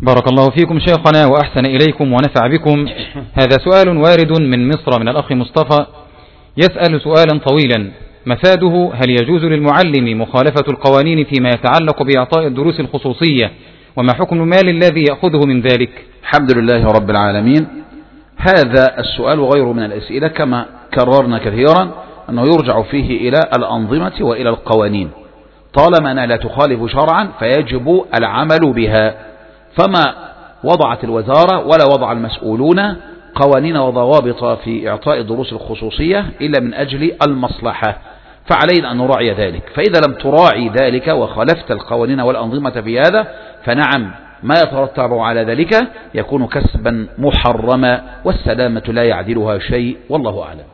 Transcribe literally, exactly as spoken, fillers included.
بارك الله فيكم شيخنا وأحسن إليكم ونفع بكم. هذا سؤال وارد من مصر من الأخ مصطفى، يسأل سؤالا طويلا مفاده: هل يجوز للمعلم مخالفة القوانين فيما يتعلق بإعطاء الدروس الخصوصية، وما حكم المال الذي يأخذه من ذلك؟ الحمد لله رب العالمين. هذا السؤال وغيره من الأسئلة كما كررنا كثيرا أنه يرجع فيه إلى الأنظمة وإلى القوانين، طالما أنها لا تخالف شرعا فيجب العمل بها. فما وضعت الوزارة ولا وضع المسؤولون قوانين وضوابط في إعطاء الدروس الخصوصية إلا من أجل المصلحة، فعلينا أن نراعي ذلك. فإذا لم تراعي ذلك وخالفت القوانين والأنظمة في هذا فنعم ما يترتب على ذلك يكون كسبا محرما، والسلامة لا يعدلها شيء، والله أعلم.